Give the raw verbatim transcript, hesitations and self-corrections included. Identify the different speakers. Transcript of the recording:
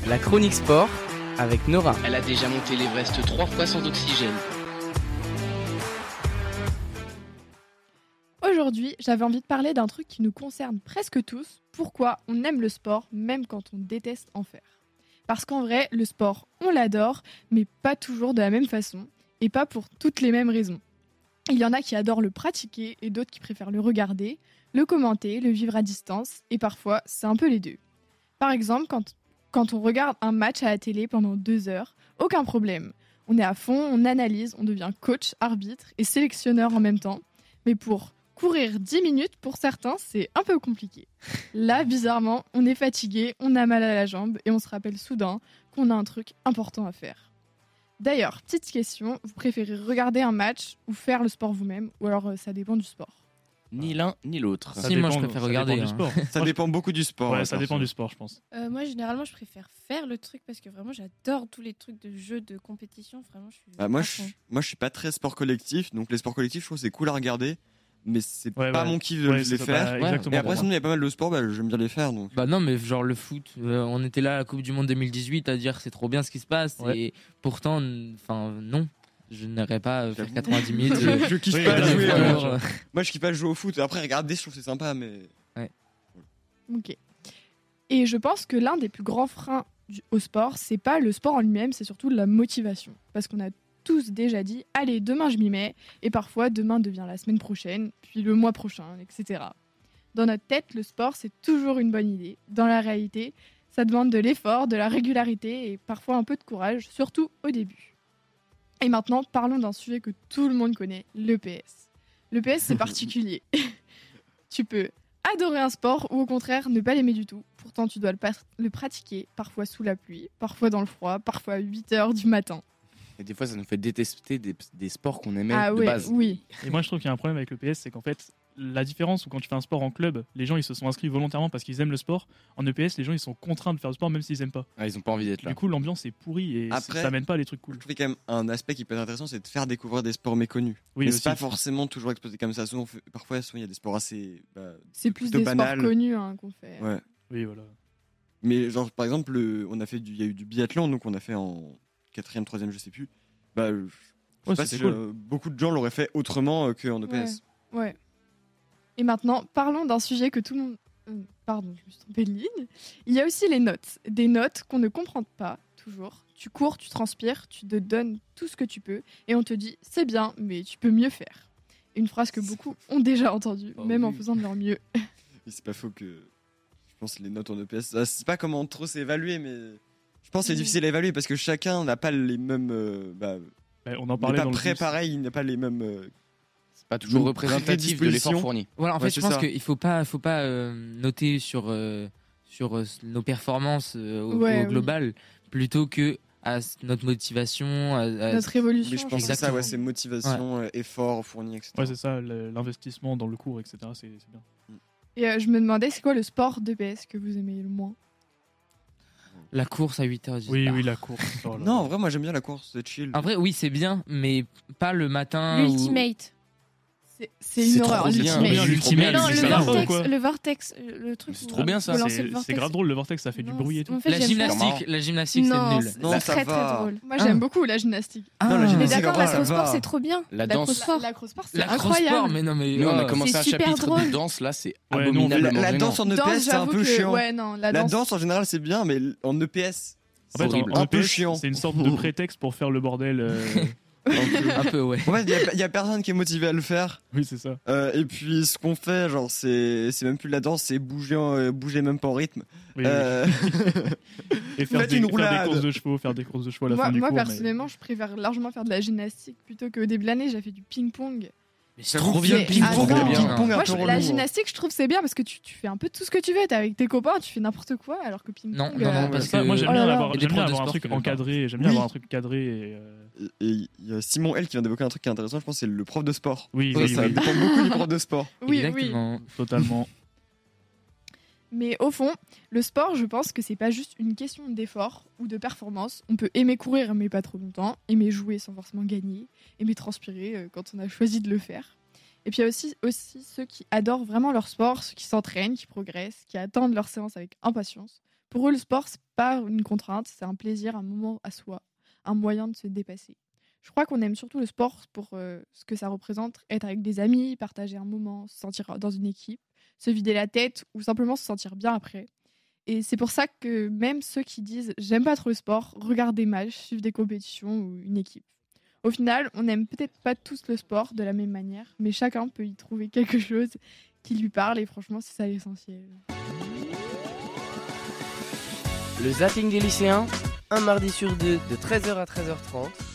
Speaker 1: La chronique sport avec Nora.
Speaker 2: Elle a déjà monté l'Everest trois fois sans oxygène.
Speaker 3: Aujourd'hui, j'avais envie de parler d'un truc qui nous concerne presque tous. Pourquoi on aime le sport, même quand on déteste en faire. Parce qu'en vrai, le sport, on l'adore, mais pas toujours de la même façon, et pas pour toutes les mêmes raisons. Il y en a qui adorent le pratiquer, et d'autres qui préfèrent le regarder, le commenter, le vivre à distance, et parfois, c'est un peu les deux. Par exemple, quand, quand on regarde un match à la télé pendant deux heures, aucun problème. On est à fond, on analyse, on devient coach, arbitre et sélectionneur en même temps. Mais pour courir dix minutes, pour certains, c'est un peu compliqué. Là, bizarrement, on est fatigué, on a mal à la jambe et on se rappelle soudain qu'on a un truc important à faire. D'ailleurs, petite question, vous préférez regarder un match ou faire le sport vous-même, ou alors euh, ça dépend du sport?
Speaker 1: Ni l'un ni l'autre.
Speaker 4: Ça
Speaker 5: Si, moi,
Speaker 4: dépend-
Speaker 5: je préfère
Speaker 4: ça
Speaker 5: regarder,
Speaker 4: dépend
Speaker 5: hein.
Speaker 4: du sport.
Speaker 6: Ça
Speaker 4: Moi,
Speaker 6: dépend beaucoup du
Speaker 4: je-
Speaker 6: sport.
Speaker 4: Ouais,
Speaker 6: hein,
Speaker 4: ça
Speaker 6: perso.
Speaker 4: dépend du sport, je pense.
Speaker 7: Euh, moi, généralement, je préfère faire le truc parce que vraiment, j'adore tous les trucs de jeux de compétition. Vraiment, je suis.
Speaker 6: Bah, moi,
Speaker 7: à
Speaker 6: je,
Speaker 7: fond.
Speaker 6: moi, je suis pas très sport collectif, donc les sports collectifs, je trouve que c'est cool à regarder, mais c'est
Speaker 4: Ouais,
Speaker 6: pas
Speaker 4: ouais.
Speaker 6: mon kiff de
Speaker 4: Ouais,
Speaker 6: les
Speaker 4: c'est pas-
Speaker 6: faire.
Speaker 4: bah,
Speaker 5: Ouais.
Speaker 4: exactement
Speaker 6: Et après,
Speaker 4: pour
Speaker 6: sinon,
Speaker 4: moi.
Speaker 6: il y a pas mal de sports, bah, j'aime bien les faire. Donc.
Speaker 5: Bah non, mais genre le foot, euh, on était là à la Coupe du Monde deux mille dix-huit à dire c'est trop bien ce qui se passe,
Speaker 4: Ouais.
Speaker 5: et pourtant, enfin non, je n'aurais pas euh, faire
Speaker 6: J'avoue.
Speaker 5: quatre-vingt-dix minutes. euh,
Speaker 6: je kiffe
Speaker 4: Oui,
Speaker 6: pas
Speaker 4: voilà,
Speaker 6: jouer.
Speaker 4: voilà.
Speaker 6: euh,
Speaker 5: alors, euh,
Speaker 6: Moi, je kiffe pas jouer au foot. Après, regarder, je trouve que c'est sympa, mais.
Speaker 3: Ok. Et je pense que l'un des plus grands freins du- au sport, c'est pas le sport en lui-même, c'est surtout la motivation. Parce qu'on a tous déjà dit, allez, demain je m'y mets, et parfois demain devient la semaine prochaine, puis le mois prochain, et cetera. Dans notre tête, le sport, c'est toujours une bonne idée. Dans la réalité, ça demande de l'effort, de la régularité et parfois un peu de courage, surtout au début. Et maintenant, parlons d'un sujet que tout le monde connaît, l'E P S. L'E P S, c'est particulier. Tu peux adorer un sport ou au contraire ne pas l'aimer du tout. Pourtant, tu dois le, pas- le pratiquer, parfois sous la pluie, parfois dans le froid, parfois à huit heures du matin.
Speaker 1: Et des fois, ça nous fait détester des, des sports qu'on aimait
Speaker 3: Ah
Speaker 1: de
Speaker 3: ouais,
Speaker 1: base.
Speaker 3: oui.
Speaker 4: Et moi, je trouve qu'il y a un problème avec le P S, c'est qu'en fait, la différence où quand tu fais un sport en club, les gens ils se sont inscrits volontairement parce qu'ils aiment le sport. En E P S, les gens ils sont contraints de faire du sport même s'ils aiment pas.
Speaker 1: Ah, ils ont pas envie d'être là.
Speaker 4: Du coup, l'ambiance est pourrie et
Speaker 6: Après-
Speaker 4: c'est- ça mène pas à des trucs
Speaker 6: Je
Speaker 4: cool.
Speaker 6: trouve quand même un aspect qui peut être intéressant, c'est de faire découvrir des sports méconnus.
Speaker 4: Oui,
Speaker 6: mais
Speaker 4: aussi.
Speaker 6: c'est pas forcément toujours exposé comme ça. Souvent, on fait- parfois, souvent, il y a des sports assez. Bah,
Speaker 3: C'est plus
Speaker 6: plutôt
Speaker 3: des
Speaker 6: banal.
Speaker 3: sports connus hein, qu'on fait.
Speaker 6: ouais.
Speaker 4: Oui, voilà.
Speaker 6: Mais genre, par exemple, le- on a fait du, il y a eu du biathlon, donc on a fait en quatrième, troisième, je sais plus. Bah, je je sais
Speaker 4: Ouais,
Speaker 6: pas
Speaker 4: c'est
Speaker 6: si
Speaker 4: cool.
Speaker 6: je- beaucoup de gens l'auraient fait autrement euh, qu'en E P S.
Speaker 3: Ouais. Et maintenant, parlons d'un sujet que tout le monde... euh, Pardon, je me suis trompée de ligne. Il y a aussi les notes. Des notes qu'on ne comprend pas, toujours. Tu cours, tu transpires, tu te donnes tout ce que tu peux, et on te dit, c'est bien, mais tu peux mieux faire. Une phrase que beaucoup ont déjà entendue,
Speaker 6: Oh
Speaker 3: même en
Speaker 6: oui.
Speaker 3: faisant de leur mieux.
Speaker 6: Et c'est pas faux que. Je pense que les notes en E P S. ah, C'est pas comment trop c'est évalué, mais. Je pense que c'est
Speaker 3: Mm.
Speaker 6: difficile à évaluer parce que chacun n'a pas les mêmes. euh, bah,
Speaker 4: Bah, on en
Speaker 6: il n'est
Speaker 4: parlait
Speaker 6: pas
Speaker 4: dans le
Speaker 6: prêt
Speaker 4: bus.
Speaker 6: pareil, il n'a pas les mêmes. euh,
Speaker 1: C'est pas toujours
Speaker 6: Une
Speaker 1: représentatif de l'effort
Speaker 6: prédisposition.
Speaker 1: fourni.
Speaker 5: Voilà, en
Speaker 6: Ouais,
Speaker 5: fait, je
Speaker 6: c'est
Speaker 5: pense
Speaker 6: ça.
Speaker 5: qu'il faut pas, faut pas euh, noter sur euh, sur euh, nos performances euh, au,
Speaker 3: Ouais,
Speaker 5: au
Speaker 3: oui.
Speaker 5: global plutôt que à s- notre motivation. À, à-
Speaker 3: Notre évolution.
Speaker 6: Mais je pense que c'est ça,
Speaker 5: Exactement.
Speaker 6: ouais, c'est motivation, euh, effort fourni, et cetera.
Speaker 4: Ouais, c'est ça, le- l'investissement dans le cours, et cetera. C'est c'est bien.
Speaker 3: Et euh, je me demandais, c'est quoi le sport d'E P S que vous aimez le moins?
Speaker 5: La course à huit heures.
Speaker 4: Oui,
Speaker 5: ah.
Speaker 4: oui, la course. Oh là
Speaker 6: Non,
Speaker 4: là.
Speaker 6: en vrai, moi j'aime bien la course, c'est chill.
Speaker 5: En vrai, oui, c'est bien, mais pas le matin. ou-
Speaker 7: L'Ultimate.
Speaker 3: C'est- C'est
Speaker 1: C'est
Speaker 3: une
Speaker 1: trop
Speaker 3: horreur,
Speaker 1: bien.
Speaker 3: l'ultimate.
Speaker 1: Mais
Speaker 4: L'Ultimate,
Speaker 1: l'Ultimate,
Speaker 7: Non,
Speaker 4: c'est
Speaker 7: le
Speaker 4: ça va pas ou
Speaker 7: vortex,
Speaker 4: quoi
Speaker 7: le vortex, euh, le truc.
Speaker 1: C'est
Speaker 7: où
Speaker 1: trop bien, ça.
Speaker 7: faut lancer
Speaker 4: C'est
Speaker 7: le
Speaker 4: c'est
Speaker 7: vortex.
Speaker 4: grave drôle, le vortex, ça fait du
Speaker 7: Non,
Speaker 4: bruit et tout.
Speaker 7: en fait,
Speaker 5: La
Speaker 7: j'aime pas.
Speaker 5: gymnastique, la gymnastique,
Speaker 7: Non,
Speaker 5: c'est nul.
Speaker 6: Non,
Speaker 7: c'est
Speaker 6: ça
Speaker 7: très
Speaker 6: va.
Speaker 7: très drôle.
Speaker 3: Moi,
Speaker 5: Ah.
Speaker 3: j'aime beaucoup la gymnastique.
Speaker 5: Ah,
Speaker 6: Non, la
Speaker 7: Mais
Speaker 6: gymnastique,
Speaker 7: d'accord,
Speaker 6: en vrai, ça
Speaker 7: l'acrosport,
Speaker 6: va.
Speaker 7: c'est trop bien.
Speaker 1: La danse.
Speaker 7: L'acrosport.
Speaker 3: La cross-sport, c'est
Speaker 5: La
Speaker 3: incroyable.
Speaker 5: cross-sport, mais non, mais
Speaker 1: Nous, on a
Speaker 5: oh.
Speaker 1: commencé
Speaker 7: c'est
Speaker 1: un
Speaker 7: super
Speaker 1: chapitre
Speaker 7: drôle.
Speaker 1: de danse, là, c'est
Speaker 4: Ouais, nous, on
Speaker 1: abominable.
Speaker 4: fait-
Speaker 6: La, la
Speaker 1: gênant.
Speaker 6: danse en E P
Speaker 3: Danse,
Speaker 6: S, c'est un
Speaker 3: j'avoue
Speaker 6: peu
Speaker 3: que-
Speaker 6: chiant.
Speaker 3: Ouais, non, la
Speaker 6: La
Speaker 3: danse.
Speaker 6: danse en général, c'est bien, mais en E P S,
Speaker 4: En
Speaker 6: c'est
Speaker 4: fait, en-
Speaker 6: horrible.
Speaker 4: en
Speaker 6: Un peu
Speaker 4: E P S,
Speaker 6: chiant.
Speaker 4: C'est une sorte de prétexte pour faire le bordel. euh,
Speaker 5: Un peu, ouais.
Speaker 6: En fait, il n'y a, personne qui est motivé à le faire.
Speaker 4: Oui, c'est ça.
Speaker 6: Euh, et puis, ce qu'on fait, genre, c'est c'est même plus de la danse, c'est bouger, en- euh, bouger même pas en rythme.
Speaker 4: Oui, oui.
Speaker 6: Euh,
Speaker 4: Et faire
Speaker 6: faites
Speaker 4: des,
Speaker 6: une
Speaker 4: faire des
Speaker 6: roulade.
Speaker 4: courses de chevaux, faire des courses de chevaux à la
Speaker 3: Moi,
Speaker 4: fin du
Speaker 3: moi,
Speaker 4: cours. mais-
Speaker 3: personnellement, je préfère largement faire de la gymnastique plutôt qu'au début de l'année, j'ai fait du ping-pong.
Speaker 5: Mais c'est
Speaker 6: J'avoue
Speaker 5: trop
Speaker 6: que
Speaker 5: bien,
Speaker 3: c'est-
Speaker 5: le ping-pong.
Speaker 3: Ah,
Speaker 5: c'est
Speaker 3: non.
Speaker 5: bien.
Speaker 6: ping-pong un
Speaker 3: Moi,
Speaker 6: peu
Speaker 3: je-
Speaker 6: relou,
Speaker 3: la
Speaker 6: hein.
Speaker 3: gymnastique, je trouve c'est bien parce que tu, tu fais un peu tout ce que tu veux. T'es avec tes copains, tu fais n'importe quoi, alors que ping-pong.
Speaker 5: Non, non, non,
Speaker 3: euh,
Speaker 5: parce
Speaker 4: Ça,
Speaker 5: que
Speaker 4: moi j'aime
Speaker 3: Oh là
Speaker 4: bien
Speaker 3: là.
Speaker 4: avoir,
Speaker 5: Il y a des
Speaker 4: j'aime bien
Speaker 5: profs de
Speaker 4: avoir un
Speaker 5: sport
Speaker 4: truc
Speaker 5: qui veulent pas.
Speaker 4: encadré, j'aime bien
Speaker 6: Oui.
Speaker 4: avoir un truc cadré. Et, euh,
Speaker 6: Et il y a Simon L qui vient d'évoquer un truc qui est intéressant, je pense, c'est le prof de sport.
Speaker 4: Oui,
Speaker 6: Ça,
Speaker 4: oui,
Speaker 6: ça
Speaker 4: oui,
Speaker 6: dépend beaucoup du prof de sport.
Speaker 3: Oui, oui.
Speaker 5: Exactement.
Speaker 4: totalement.
Speaker 3: Mais au fond, le sport, je pense que c'est pas juste une question d'effort ou de performance. On peut aimer courir, mais pas trop longtemps, aimer jouer sans forcément gagner, aimer transpirer euh, quand on a choisi de le faire. Et puis il y a aussi, aussi ceux qui adorent vraiment leur sport, ceux qui s'entraînent, qui progressent, qui attendent leur séance avec impatience. Pour eux, le sport, c'est pas une contrainte, c'est un plaisir, un moment à soi, un moyen de se dépasser. Je crois qu'on aime surtout le sport pour euh, ce que ça représente, être avec des amis, partager un moment, se sentir dans une équipe, se vider la tête ou simplement se sentir bien après. Et c'est pour ça que même ceux qui disent « j'aime pas trop le sport », regardent des matchs, suivent des compétitions ou une équipe. Au final, on n'aime peut-être pas tous le sport de la même manière, mais chacun peut y trouver quelque chose qui lui parle et franchement, c'est ça l'essentiel.
Speaker 8: Le zapping des lycéens, un mardi sur deux de treize heures à treize heures trente